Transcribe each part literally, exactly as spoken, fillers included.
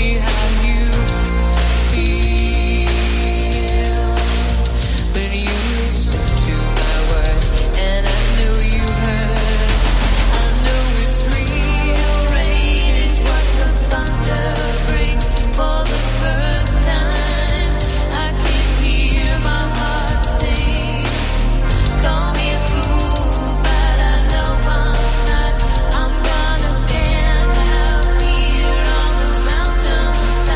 Mountain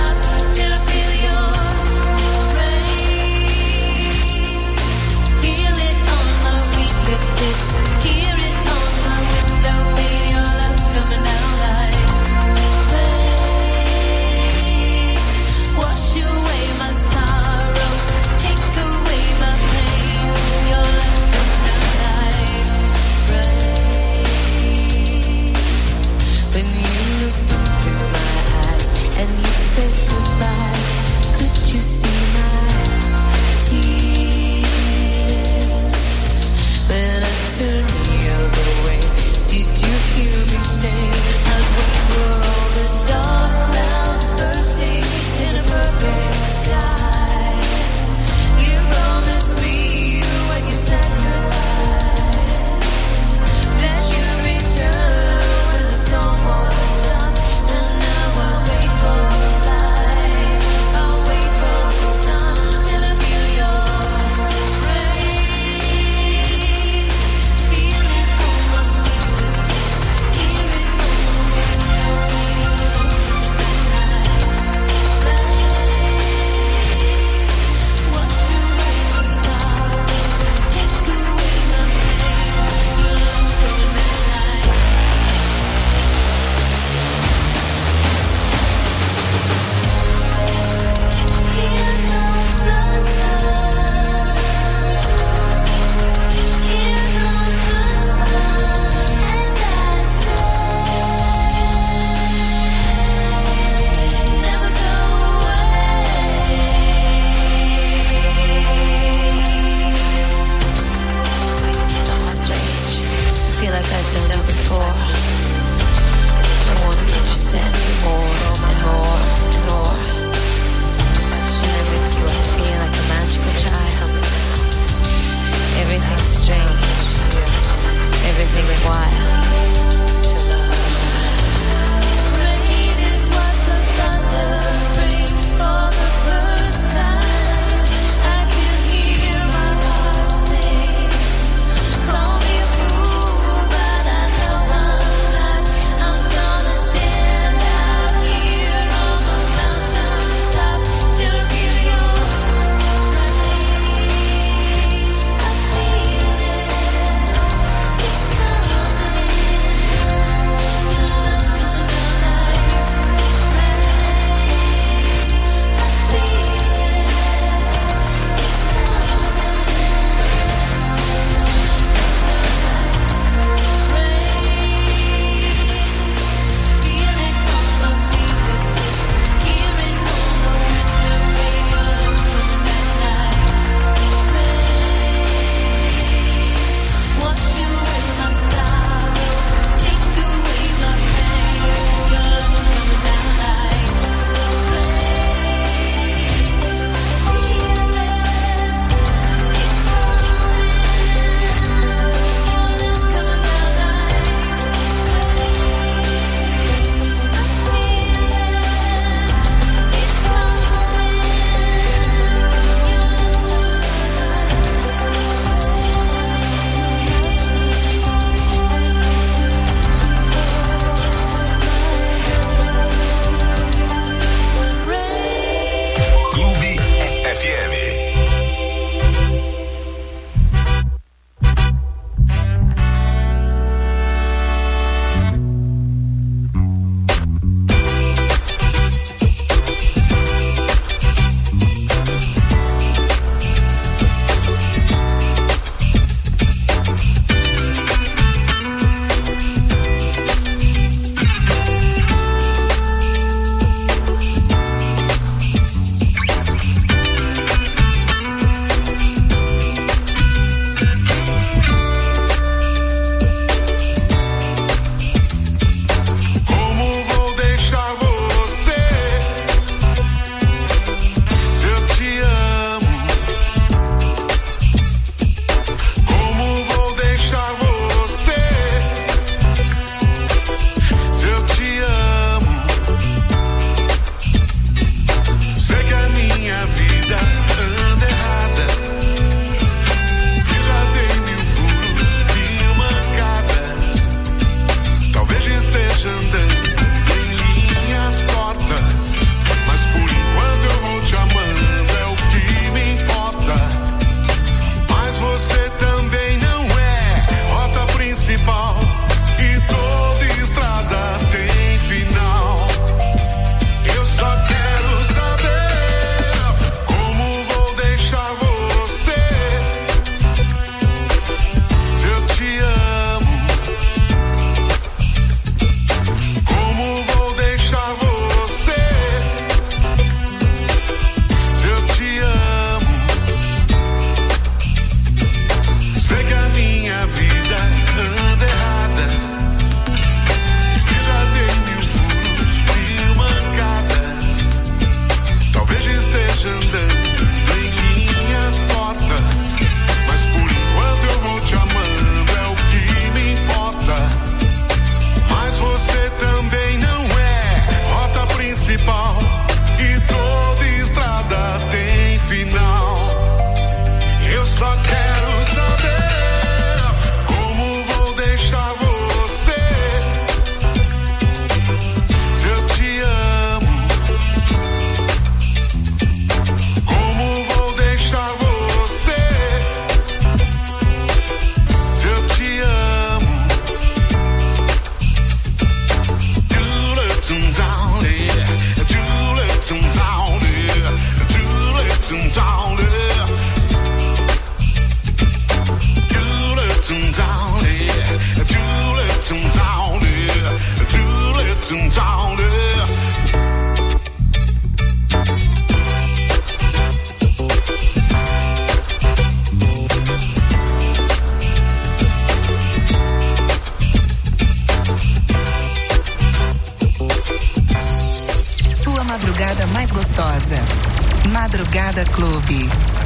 madrugada mais gostosa. Madrugada Clube.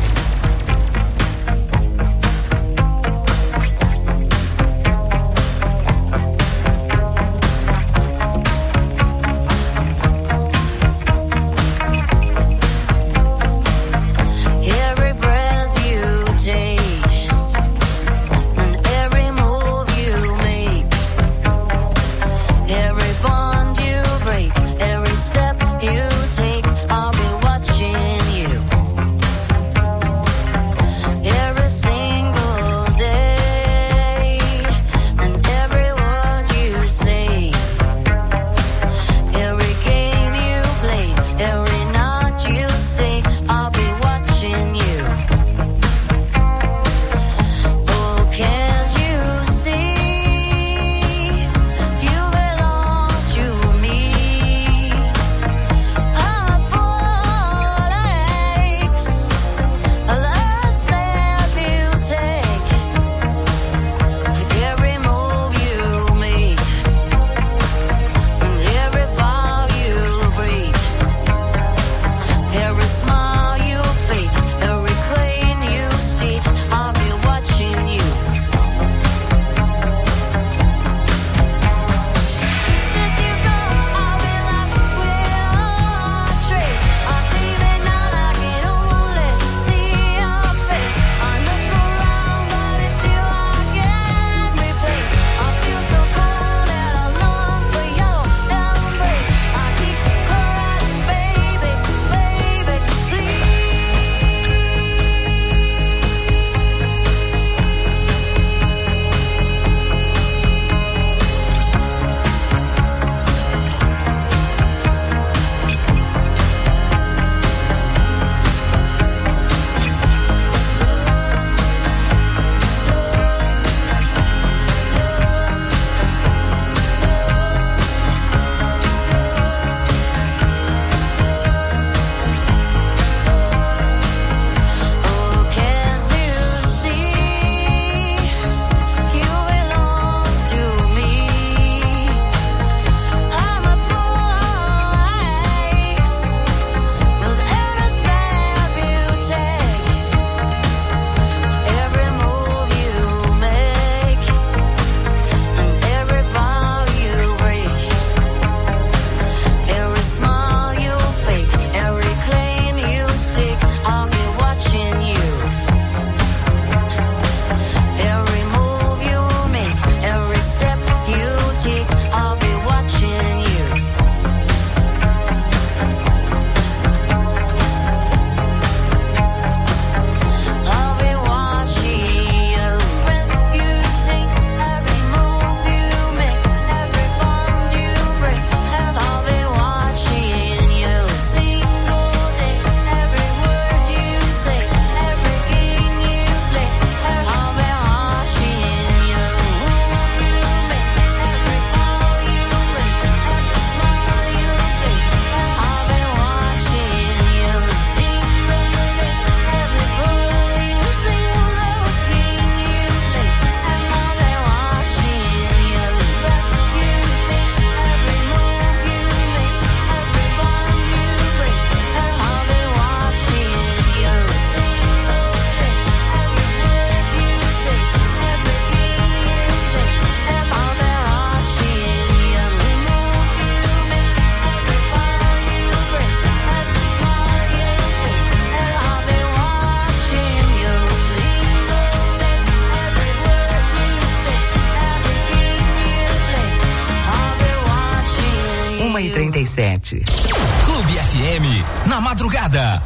uma e trinta e sete. Clube F M, na madrugada.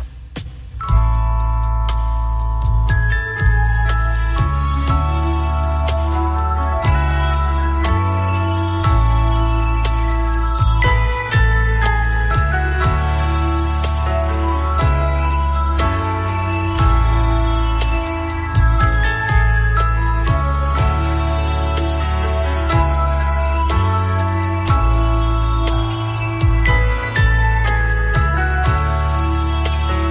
We'll be right back.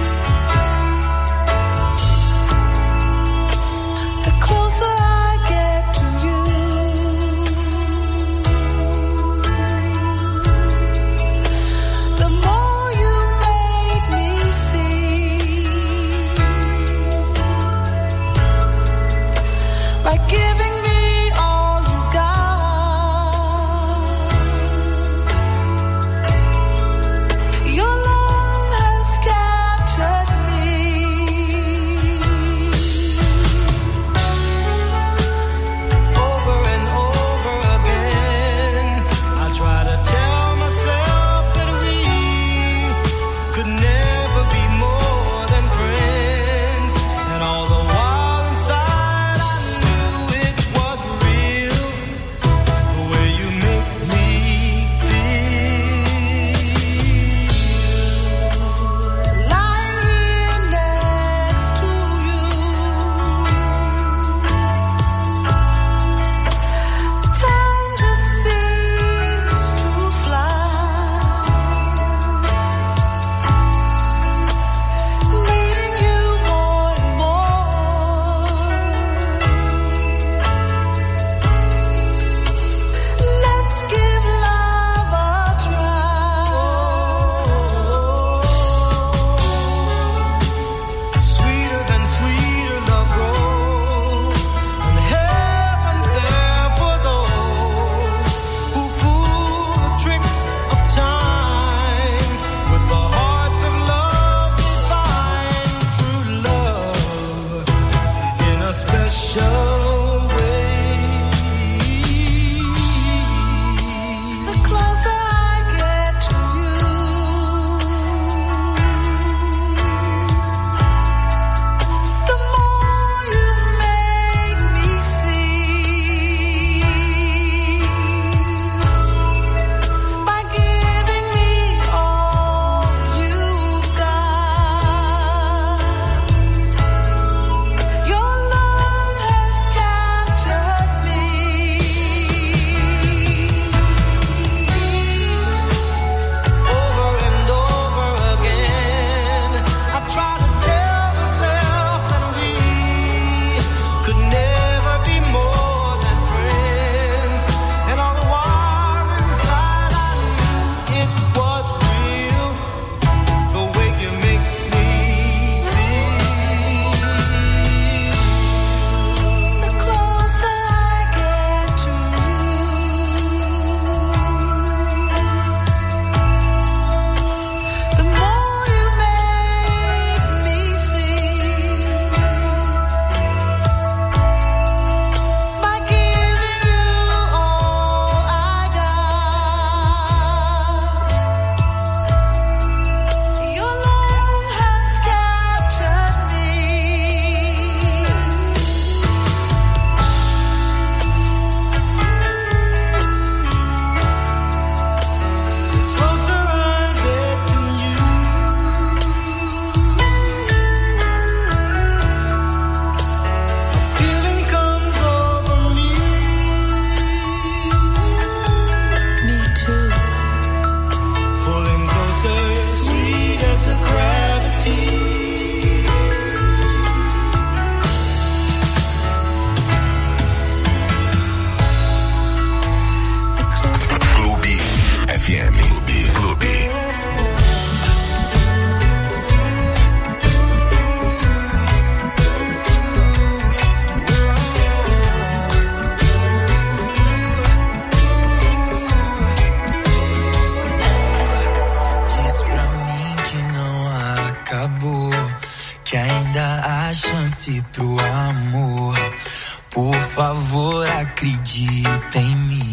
chance pro amor. Por favor, acredita em mim.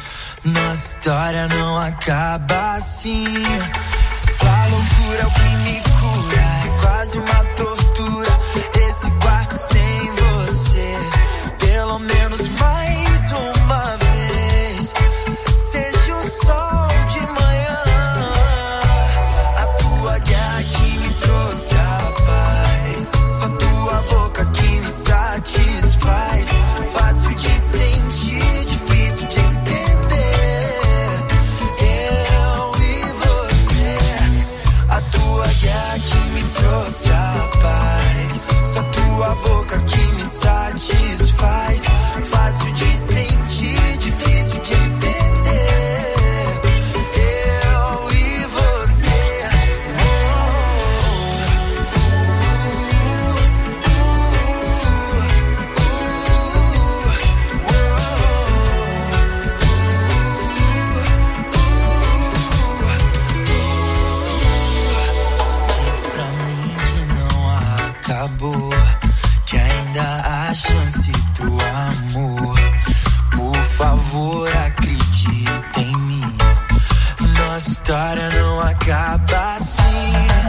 Nossa história não acaba assim. Sua loucura é o que me cura. É quase uma tortura esse quarto sem você. Pelo menos mais uma vez. Seja o sol de manhã. A tua guerra que me trouxe a paz. Só tua boca que me satisfaz. Fácil de sentir, difícil de entender. Eu e você. A tua guerra que me trouxe a paz. Só tua boca que me satisfaz. Fácil de sentir, difícil de entender. Eu e você. Diz pra mim que não acabou, que ainda há chance pro amor. Por favor, acredita em mim. Nossa história não acaba assim.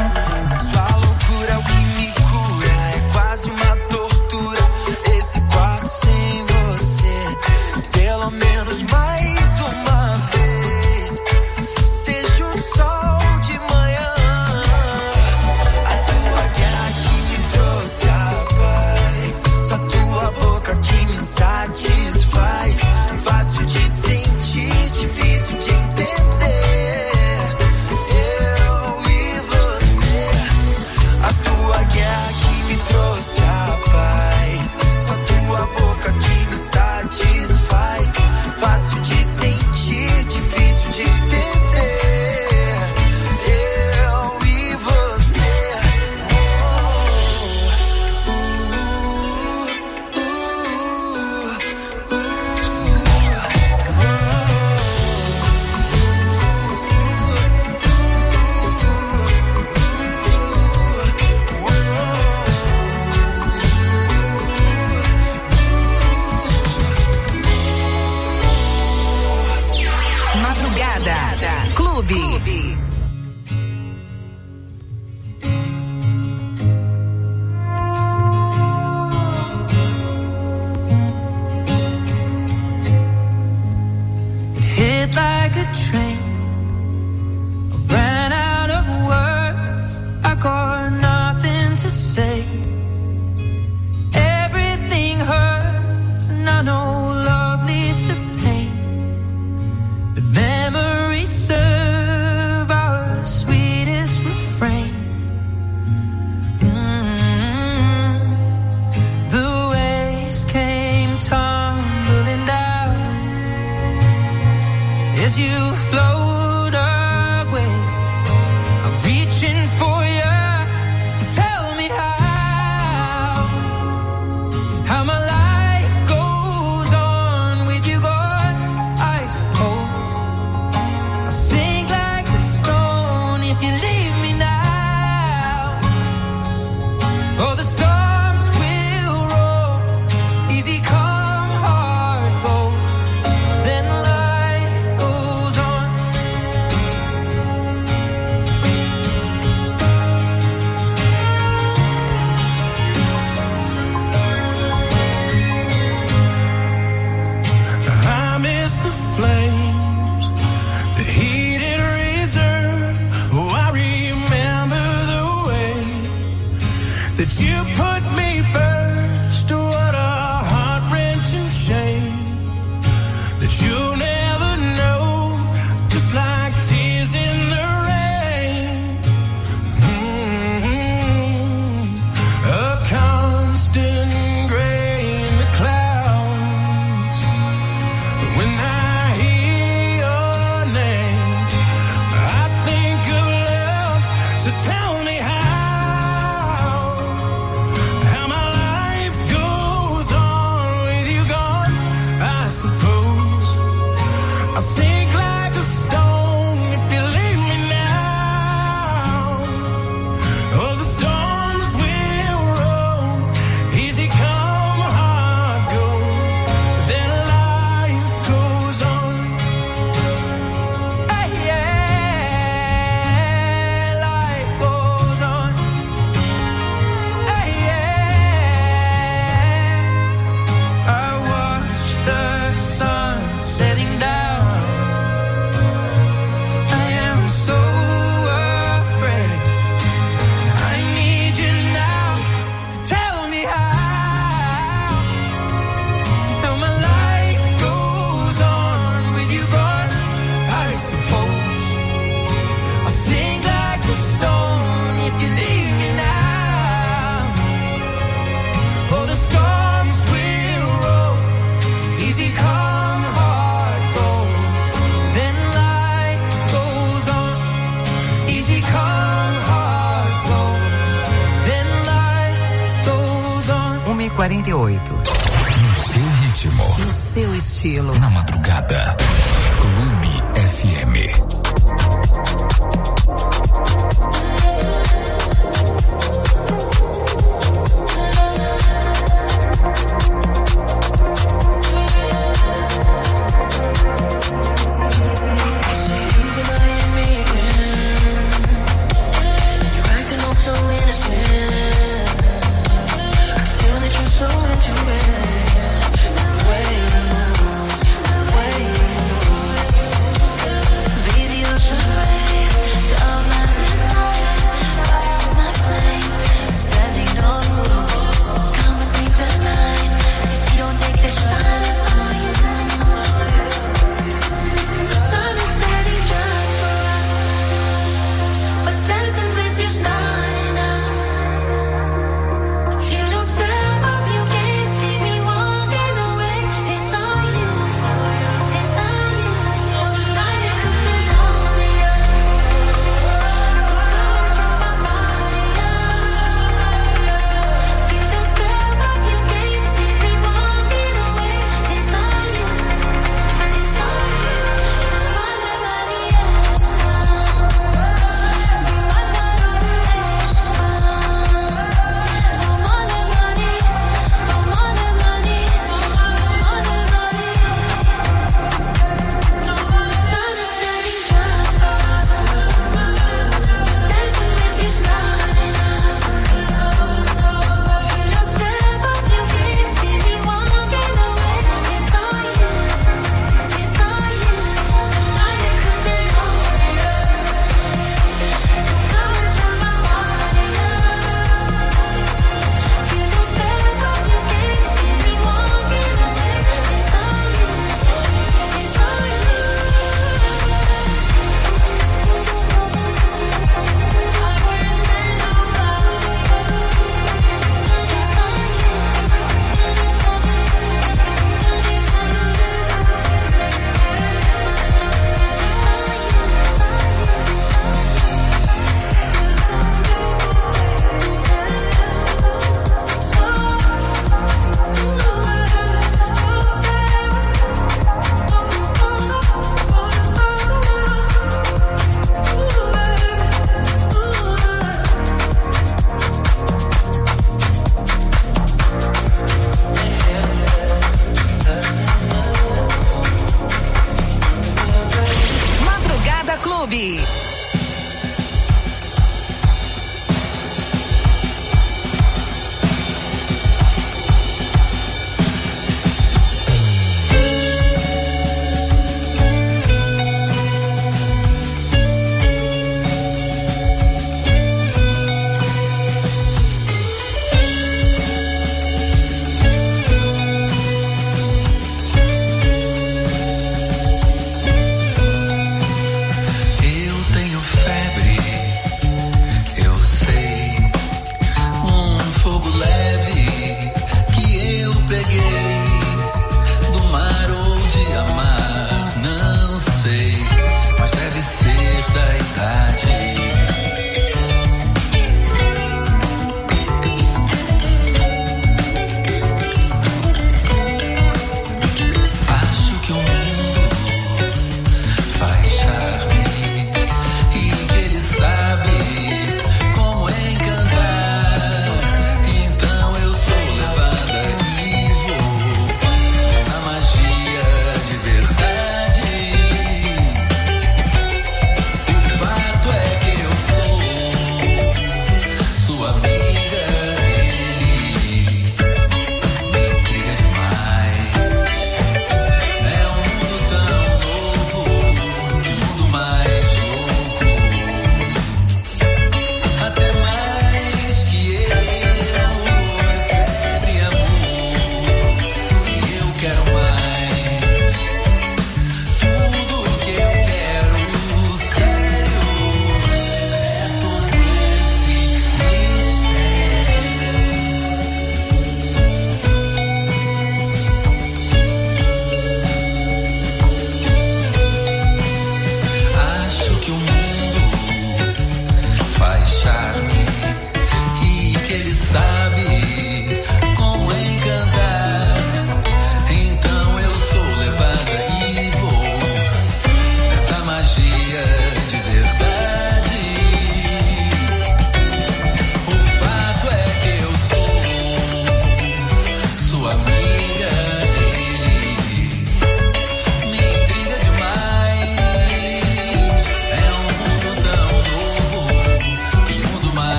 quarenta e oito. No seu ritmo. No seu estilo. Na madrugada. Clube F M. Be the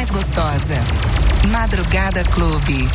mais gostosa. Madrugada Clube.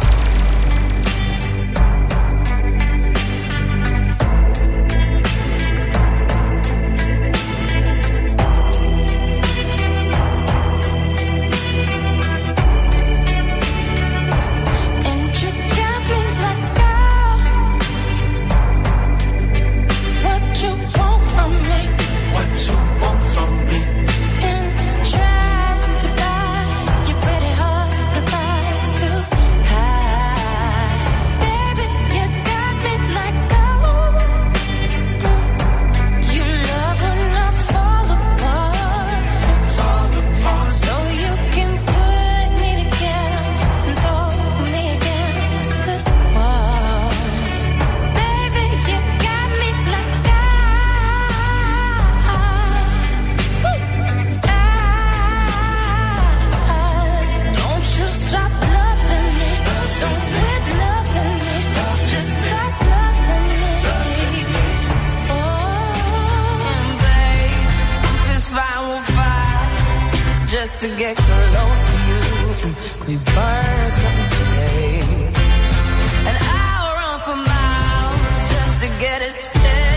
To get close to you, we burn something today. And I'll run for miles just to get a taste.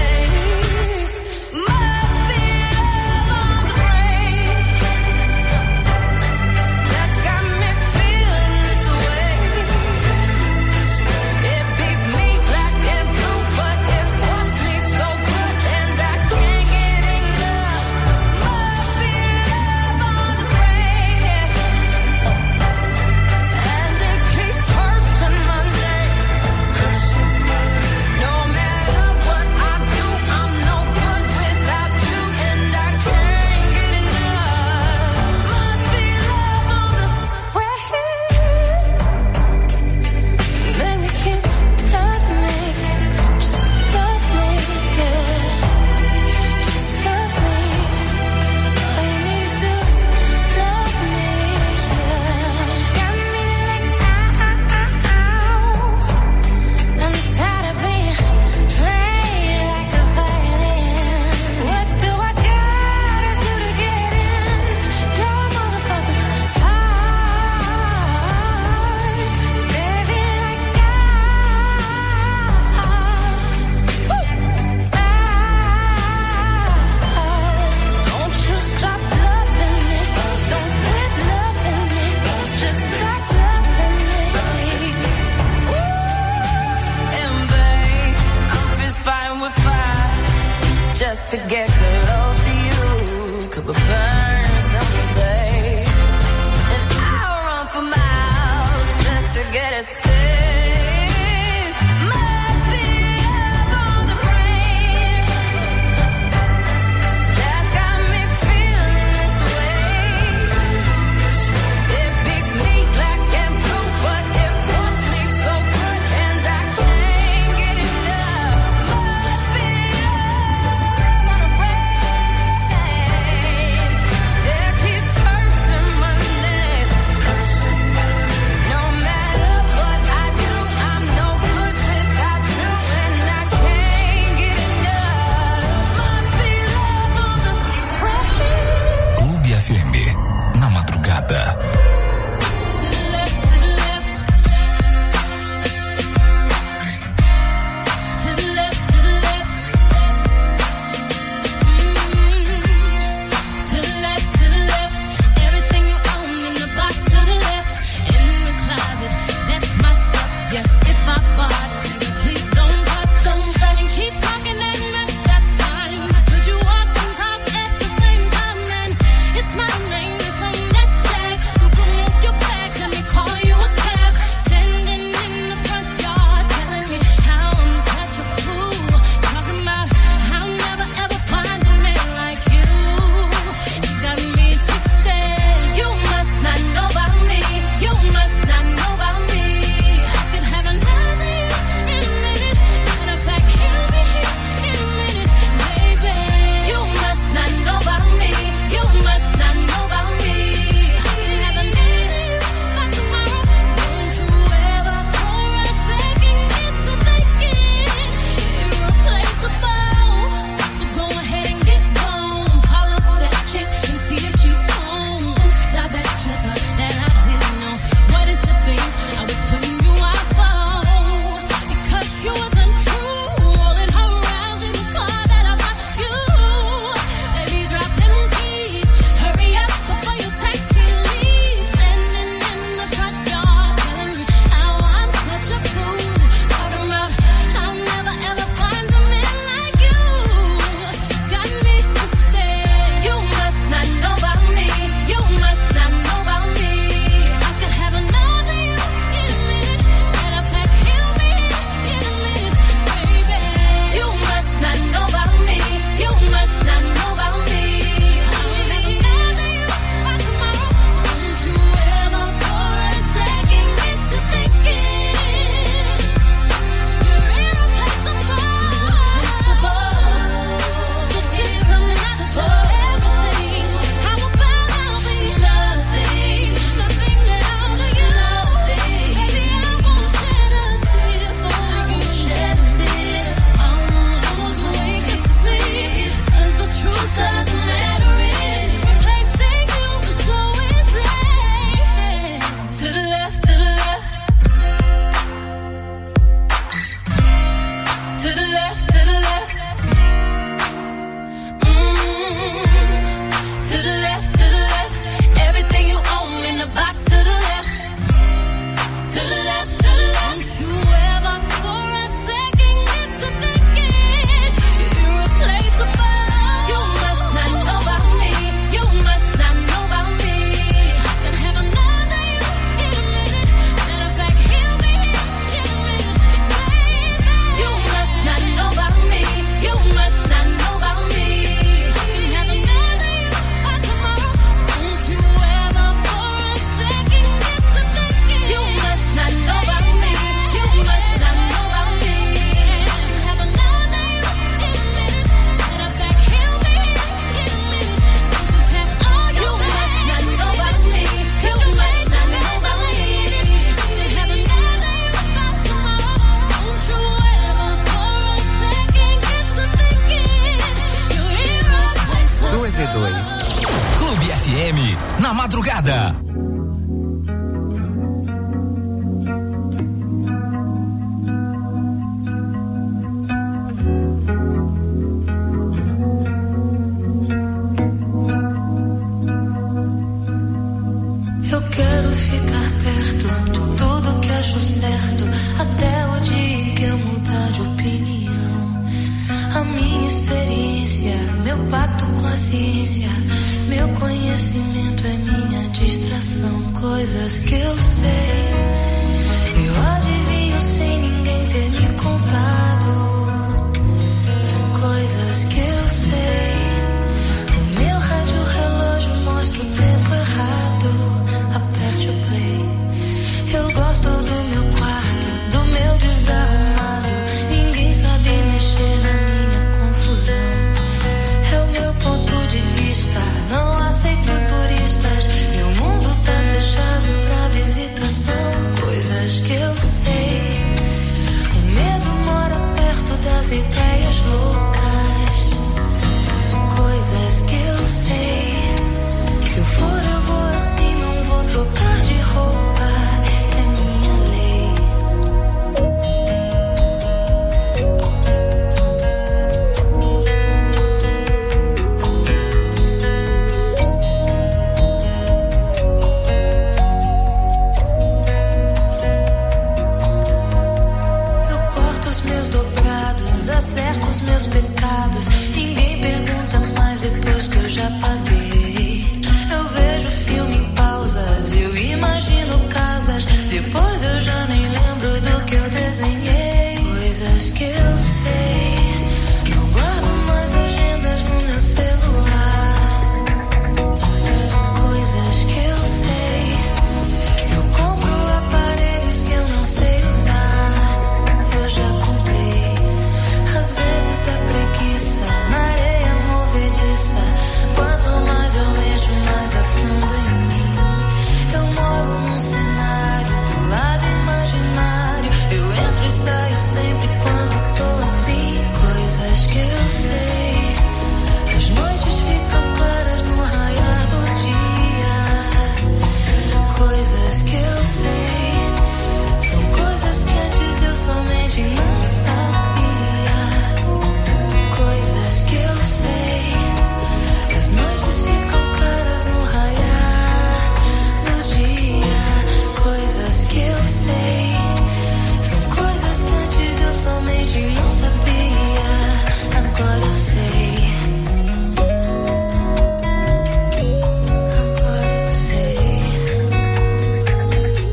Must be love on the brain that's got me feeling this way. It beats me black and blue, but it wants me so good, and I can't get enough. Must be love on the brain. And it keeps cursing my name. No matter what I do, I'm no good without you, and I can't get enough. Must be love on the brain. Baby, keep loving me, just love me, yeah. Just love me. All you need to do is love me, yeah. Got me like ow. I'm tired of being played like a violin. What do I gotta do to get in your motherfucking heart? Baby, like ow. Don't you stop loving me. Don't quit loving me. Just stop loving me. Ooh, and babe, I'm fist fighting with fire just to get close to you. Could we burn something, babe? And I'll run for miles just to get a taste. Must be love on the brain that's got me feeling this way. It beats me black and blue, but it wants me so good, and I can't get enough. Must be love on the brain that keeps cursing my name. No matter what I do, I'm no good without you, and I can't get enough. Must be love on the brain. Clube F M, na madrugada. To the left, to the left. To the left, to the left. Mm. To the left, to the left. Everything you own in the box to the left. In the closet, that's my stuff. Yes, if I bought it, please don't touch. Don't touch. And keep talking and mess, that's fine. But could you walk and talk at the same time? Then it's my name that's on that tag. So come move your back, let me call you a cab. Standing in the front yard, telling me how I'm such a fool. Talking about how I'll never ever find a man like you. You got me twisted. You must not know about me. You must not know about me. I could have another you M, na madrugada. Eu quero ficar perto de tudo que acho certo, até o dia em que eu mudar de opinião. A minha experiência, meu pacto com a ciência, meu conhecimento é minha distração. Coisas que eu sei, eu adivinho sem ninguém ter me contado. Coisas que eu sei, o meu rádio relógio mostra o tempo errado. Aperte o play. Eu gosto do meu quarto, do meu desarrumado. Ninguém sabe mexer na minha confusão. É o meu ponto de vista, não aceito turistas. Meu mundo tá fechado pra visitação. Coisas que eu sei, o medo mora perto das ideias loucas. Coisas que eu sei, se eu for eu vou assim, não vou trocar de roupa, é minha lei. Eu corto os meus dobrados, acerto os meus pecados. Ninguém pergunta mais depois que eu já paguei. Eu vejo filme em pausas, eu imagino casas. Depois eu já nem lembro do que eu desenhei. Coisas que eu sei, não guardo mais agendas no meu celular. Coisas que eu sei, eu compro aparelhos que eu não sei usar. Eu já comprei, às vezes dá preguiça, na areia movediça. Quanto mais eu mexo, mais afundo em mim. Eu moro num cenário do lado imaginário. Eu entro e saio sempre quando tô afim. Coisas que eu sei, as noites ficam claras no raiar do dia. Coisas que eu sei, são coisas que antes eu somente não sabia. Coisas que eu sei, as noites ficam claras no raiar do dia. Coisas que eu sei, são coisas que antes eu somente não sabia. Agora eu sei. Agora eu sei.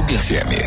Clube F M.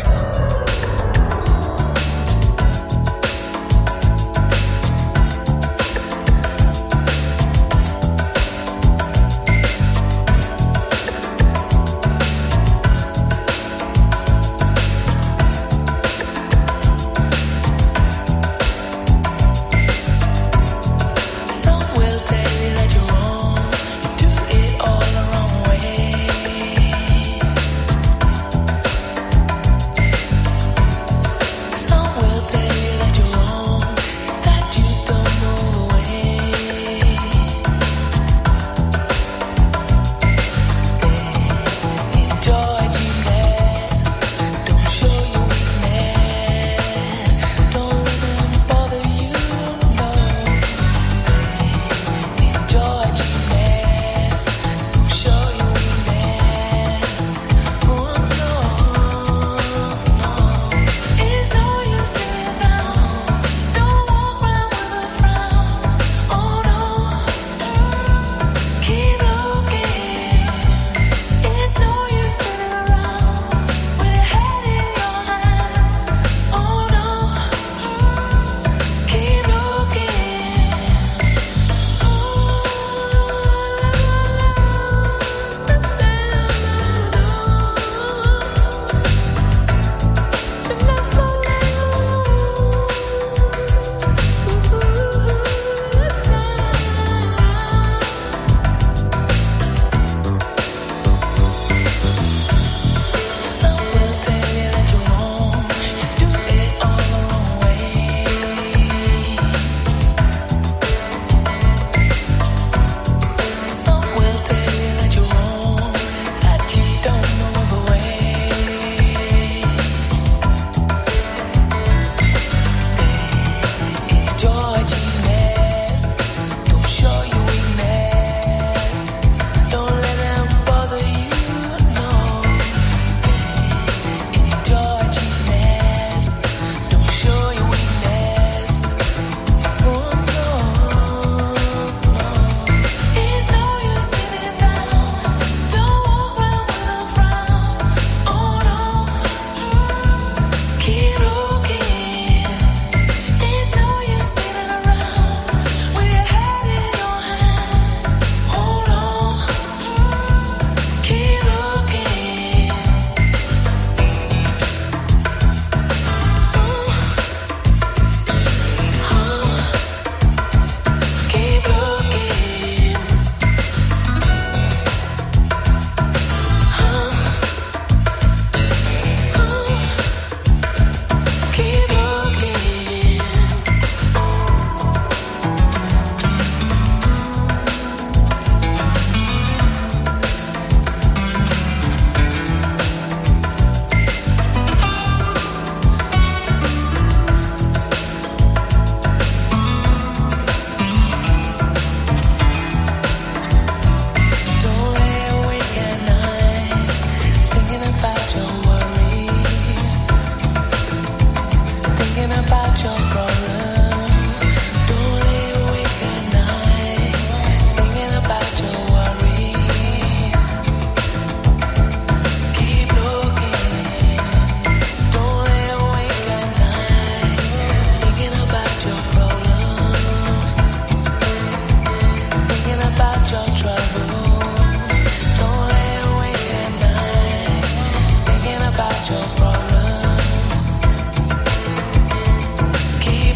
Keep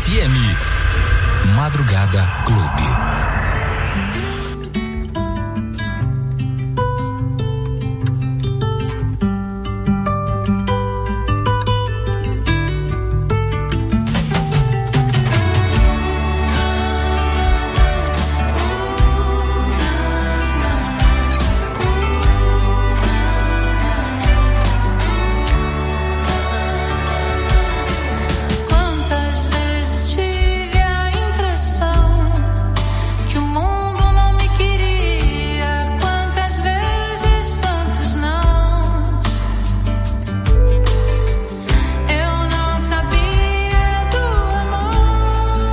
F M. Madrugada Clube. Quantas vezes tive a impressão que o mundo não me queria, quantas vezes tantos nãos. Eu não sabia do amor.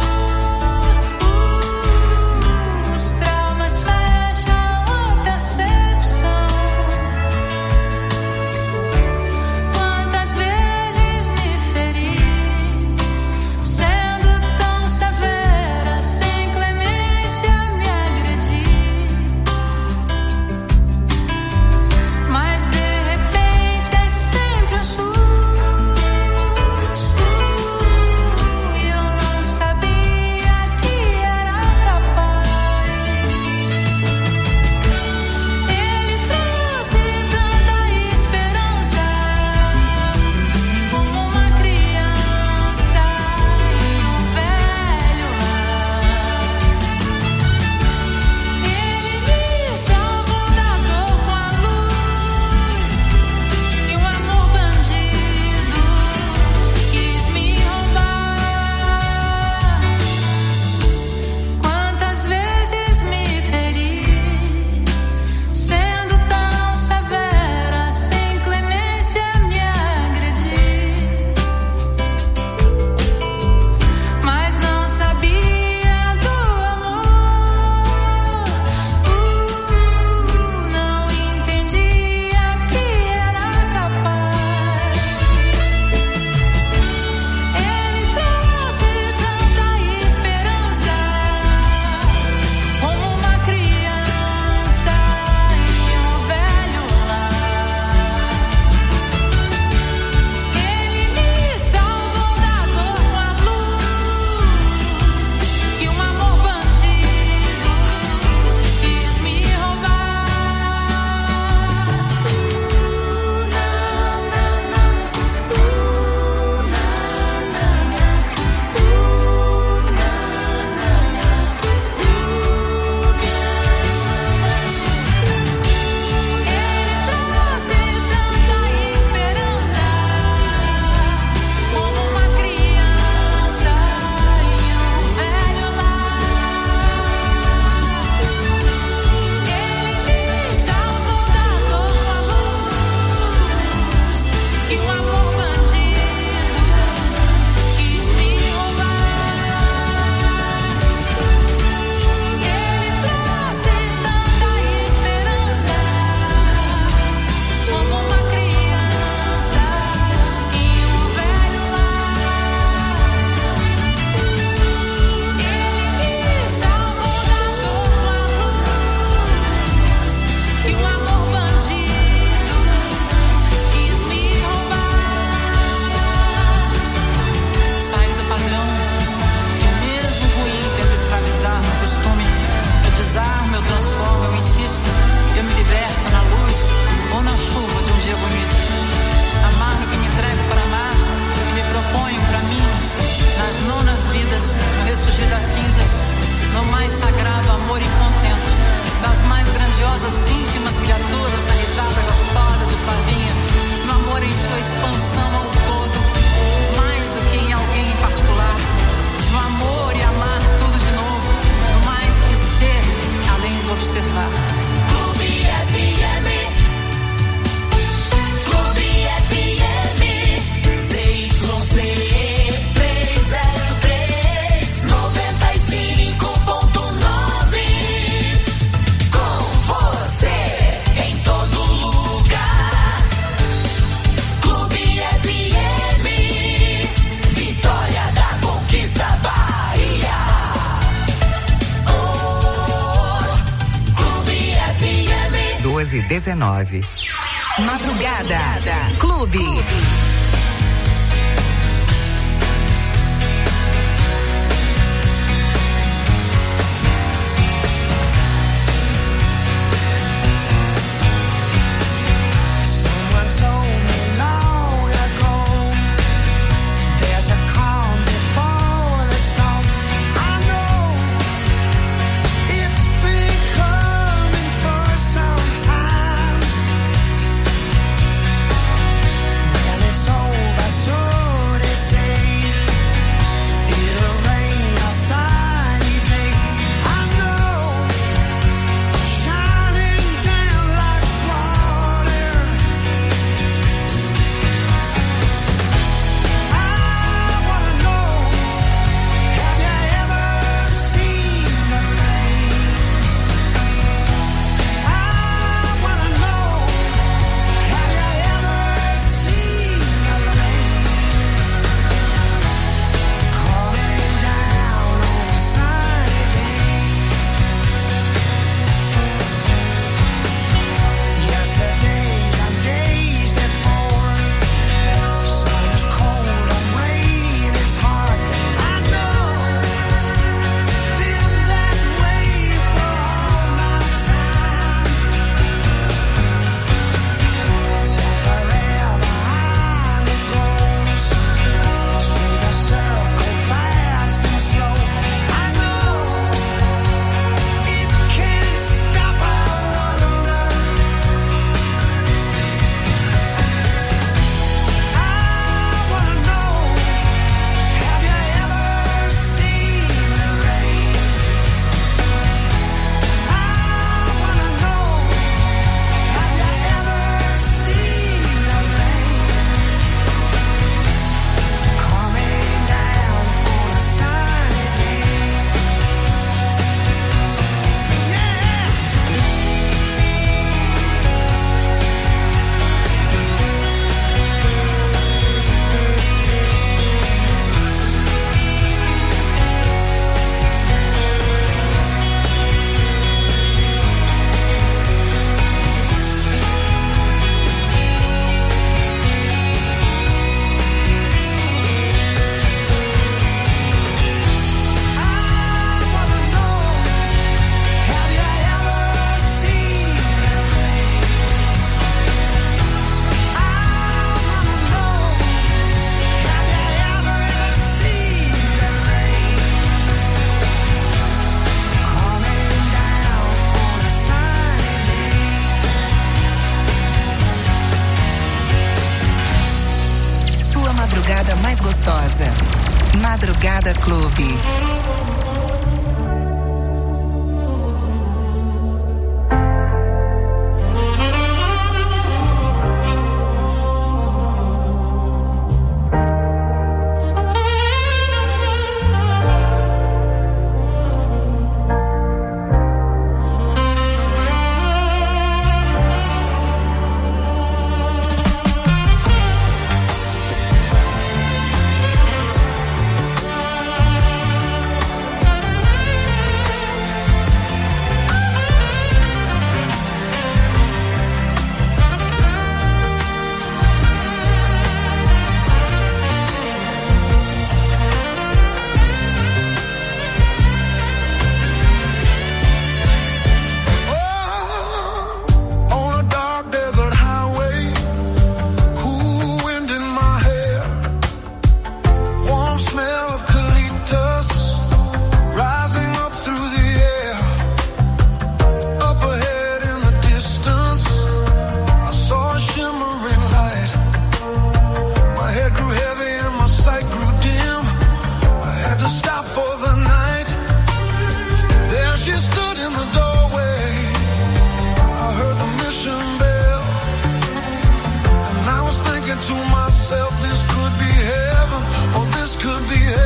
Uh, os traumas fecham a percepção. Quantas vezes me feri, sendo tão severa, sem clemência me agredi. Mas de repente é sempre um susto, e eu não sabia que era capaz. Ele trouxe tanta esperança, como uma criança em um velho lar. Ele me salvou da dor com a luz, e um amor bandido quis me roubar. Quantas vezes me feri, sendo tão severa, sem clemência me agredi. Mas não sabia do amor. Uh, não entendia que era capaz. Ele trouxe tanta esperança, como uma criança em um velho lar. Ele me salvou da dor com a luz, que um amor bandido quis me roubar. Uh, não, não, não. Uh, não, não, não. Uh, não, não, não. Ele trouxe tanta esperança, como uma criança em um velho lar. Ele me salvou da dor com a luz, que um amor bandido quis me roubar. Ele trouxe tanta esperança, como uma criança em um velho lar. Ele me salvou da dor com a luz, que um amor bandido quis me roubar. Saí do padrão que mesmo ruim tenta escravizar no costume. Eu desarmo, eu transformo, eu insisto. Eu me liberto na luz ou na chuva de um dia bonito. Amar no que me entrego para amar e me proponho para mim. Nas nonas vidas, no ressurgir das cinzas, no mais sagrado amor e contento. Das mais grandiosas, ínfimas criaturas, a risada gostosa de Flavinha. No amor em sua expansão ao todo, mais do que em alguém em particular. No amor e amar tudo de novo, no mais que ser, além do observar. Clube F M. Clube F M. C Y C trezentos e três, noventa e cinco ponto nove. Com você em todo lugar. Clube F M. Vitória da Conquista Bahia. Oh, Clube F M. doze e dezenove. Madrugada Clube. madrugada mais gostosa. Madrugada Clube.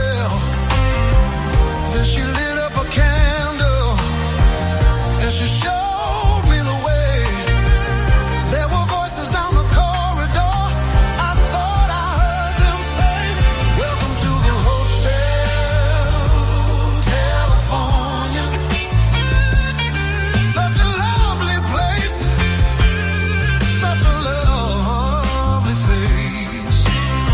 She lit up a candle and she showed